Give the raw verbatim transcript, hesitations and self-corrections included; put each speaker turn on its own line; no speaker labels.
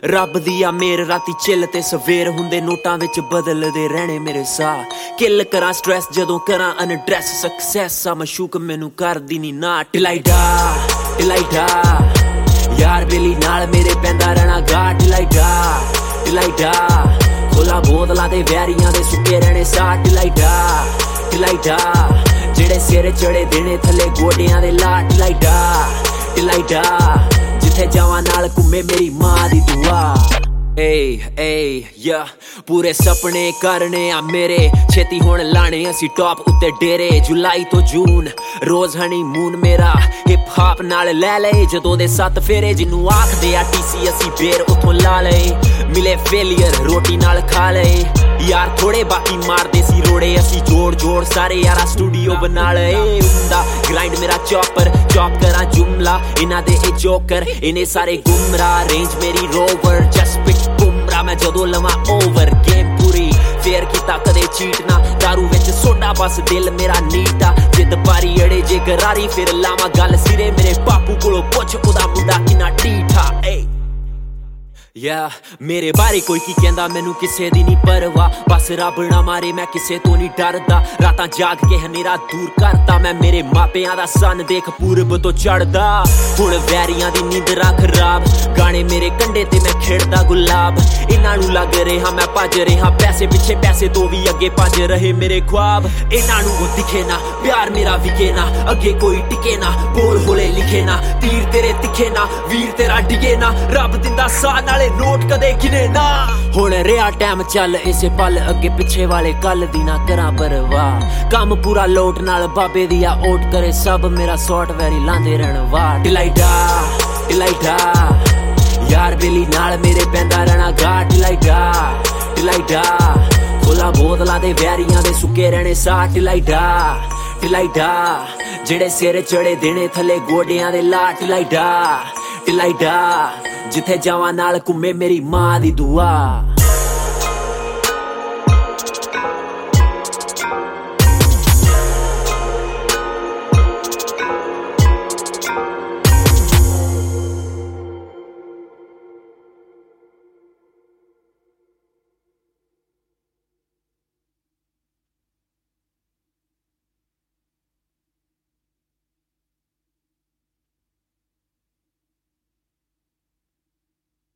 ਰੱਬ ਦੀ ਆ ਮੇਰ ਰਾਤੀ ਚਿੱਲ ਤੇ ਸਵੇਰ ਹੁੰਦੇ ਨੋਟਾਂ ਵਿੱਚ ਬਦਲਦੇ ਰਹਿਣੇ ਮੇਰੇ ਸਾਹ ਕਿੱਲ ਕਰਾਂ ਸਟ੍ਰੈਸ ਜਦੋਂ ਕਰਾਂ ਅਨਡਰੈਸ ਸਕਸੈਸ ਆ ਮਸ਼ੂਕ ਮੈਨੂੰ ਕਰਦੀ ਨੀ ਨਾ ਟਿਲਾਈਡਾ ਟਿਲਾਈਡਾ ਯਾਰ ਬੇਲੀ ਨਾਲ ਮੇਰੇ ਪੈਂਦਾ ਰਹਿਣਾ ਗਾ ਟਿਲਾਈਡਾ ਟਿਲਾਈਡਾ ਖੋਲਾ ਬੋਤਲਾਂ ਦੇ ਵੈਰੀਆਂ ਦੇ ਸੁੱਕੇ ਰਹਿਣੇ ਸਾਹ ਟਿਲਾਈਡਾ ਟਿਲਾਈਡਾ ਜਿਹੜੇ ਸਿਰ ਚੜੇ ਦੇਣੇ ਥੱਲੇ ਗੋਡਿਆਂ ਦੇ ਲਾ ਟਿਲਾਈਡਾ ਟਿਲਾਈਡਾ ਜਿੱਥੇ ਜਾਵਾਂ ਨਾਲ ਘੁੰਮੇ ਮੇਰੀ ਮਾਂ ਦੀ ਦੁਆ ਏ ਏ ਯਾ ਪੂਰੇ ਸੁਪਨੇ ਕਰਨੇ ਆ ਮੇਰੇ ਛੇਤੀ ਹੁਣ ਲਾਣੇ ਅਸੀਂ ਟੌਪ ਉੱਤੇ ਡੇਰੇ ਜੁਲਾਈ ਤੋਂ ਜੂਨ ਰੋਜ਼ ਹਨੀਮੂਨ ਮੇਰਾ ਹਿਪ ਹਾਪ ਨਾਲ ਲੈ ਲਏ ਜਦੋਂ ਦੇ ਸੱਤ ਫੇਰੇ ਜਿਹਨੂੰ ਆਖਦੇ ਆ ਟੀਸੀ ਅਸੀਂ ਬੇਰ ਉੱਥੋਂ ਲਾ ਲਏ ਮਿਲੇ ਫੇਲੀਅਰ ਰੋਟੀ ਨਾਲ ਖਾ ਲਏ ਯਾਰ ਥੋੜੇ ਬਾਕੀ ਮਾਰਦੇ ਸੀ ਰੋੜੇ ਅਸੀਂ ਜੋੜ ਜੋੜ ਸਾਰੇ ਯਾਰਾ ਸਟੂਡੀਓ ਬਣਾ ਲਏ ਹੁੰਦਾ ਗ੍ਰਾਈਂਡ ਮੇਰਾ ਚੌਪਰ ਚੌਪ ਕਰਾਂ ਜੁਮਲਾ ਇਹਨਾਂ ਦੇ ਇਹ ਜੋਕਰ ਇਹਨੇ ਸਾਰੇ ਗੁੰਮਰਾ ਰੇਂਜ ਮੇਰੀ ਰੋਵਰ ਜਸਟ ਪਿਕ ਬੁਮਰਾ ਮੈਂ ਜਦੋਂ ਲਵਾਂ ਓਵਰ ਗੇਮ ਪੂਰੀ ਫੇਰ ਕੀਤਾ ਕਦੇ ਚੀਟ ਨਾ ਦਾਰੂ ਵਿੱਚ ਸੋਡਾ ਬਸ ਦਿਲ ਮੇਰਾ ਨੀਟਾ ਜਿੱਦ ਪਾਰੀ ਅੜੇ ਜੇ ਗਰਾਰੀ ਫਿਰ ਲਾਵਾਂ ਗੱਲ ਸਿਰੇ ਮੇਰੇ ਬਾਪੂ ਕੋਲੋਂ ਪੁੱਛ ਉਹਦਾ ਮੁੰਡਾ ਕਿੰਨਾ ਢੀਠਾ ਏ ਯਾ ਮੇਰੇ ਬਾਰੇ ਕੋਈ ਕੀ ਕਹਿੰਦਾ ਮੈਨੂੰ ਕਿਸੇ ਦੀ ਨਹੀਂ ਪਰਵਾਹ ਬਸ ਰੱਬ ਨਾ ਮਾਰੇ ਮੈਂ ਕਿਸੇ ਤੋਂ ਨਹੀਂ ਡਰਦਾ ਰਾਤਾਂ ਜਾਗ ਕੇ ਹਨੇਰਾ ਦੂਰ ਕਰਦਾ ਮੈਂ ਮੇਰੇ ਮਾਪਿਆਂ ਦਾ ਸੰਨ ਦੇਖ ਪੂਰਬ ਤੋਂ ਚੜਦਾ ਹੁਣ ਵੈਰੀਆਂ ਦੀ ਨੀਂਦਰਾਂ ਖਰਾਬ ਗਾਣੇ ਮੇਰੇ ਕੰਡੇ ਤੇ ਮੈਂ ਖੇਡਦਾ ਗੁਲਾਬ ਇਹਨਾਂ ਨੂੰ ਲੱਗ ਰਿਹਾ ਮੈਂ ਭੱਜ ਰਿਹਾ ਪੈਸੇ ਪਿੱਛੇ ਪੈਸੇ ਤੋਂ ਵੀ ਅੱਗੇ ਭੱਜ ਰਹੇ ਮੇਰੇ ख्वाब ਇਹਨਾਂ ਨੂੰ ਉਹ ਦਿਖੇ ਨਾ ਪਿਆਰ ਮੇਰਾ ਵਿਕੇ ਨਾ ਅੱਗੇ ਕੋਈ ਟਿਕੇ ਨਾ ਬੋਲ ਹੋਲੇ ਲਿਖੇ ਨਾ ਤੀਰ ਤੇਰੇ ਤਿੱਖੇ ਨਾ ਵੀਰ ਤੇਰਾ ਡਿਗੇ ਨਾ ਰੱਬ ਦਿੰਦਾ ਸਾਹ ਨਾਲ ਨੋਟ ਕਦੇ ਕਿਨੇ ਨਾ ਹੁਣ ਰਿਹਾ ਟਾਈਮ ਚੱਲ ਇਸੇ ਪਲ ਅੱਗੇ ਪਿੱਛੇ ਵਾਲੇ ਕੱਲ ਦੀ ਨਾ ਕਰਾਂ ਪਰਵਾਹ ਕੰਮ ਪੂਰਾ ਲੋਟ ਨਾਲ ਬਾਬੇ ਦੀ ਆ ਓਟ ਕਰੇ ਸਭ ਮੇਰਾ ਸੌਟ ਵੈਰੀ ਲਾਂਦੇ ਰਹਿਣ ਵਾਹ ਟਿਲਾਈਡਾ ਟਿਲਾਈਡਾ ਯਾਰ ਬੇਲੀ ਨਾਲ ਮੇਰੇ ਪੈਂਦਾ ਰਹਿਣਾ ਗਾ ਟਿਲਾਈਡਾ ਟਿਲਾਈਡਾ ਖੋਲਾ ਬੋਤਲਾਂ ਦੇ ਵੈਰੀਆਂ ਦੇ ਸੁੱਕੇ ਰਹਿਣੇ ਸਾਹ ਟਿਲਾਈਡਾ ਟਿਲਾਈਡਾ ਜਿਹੜੇ ਸਿਰ ਚੜੇ ਦੇਣੇ ਥੱਲੇ ਗੋਡਿਆਂ ਦੇ ਲਾ ਟਿਲਾਈਡਾ ਟਿਲਾਈਡਾ ਜਿੱਥੇ ਜਾਵਾਂ ਨਾਲ ਘੁੰਮੇ ਮੇਰੀ ਮਾਂ ਦੀ ਦੁਆ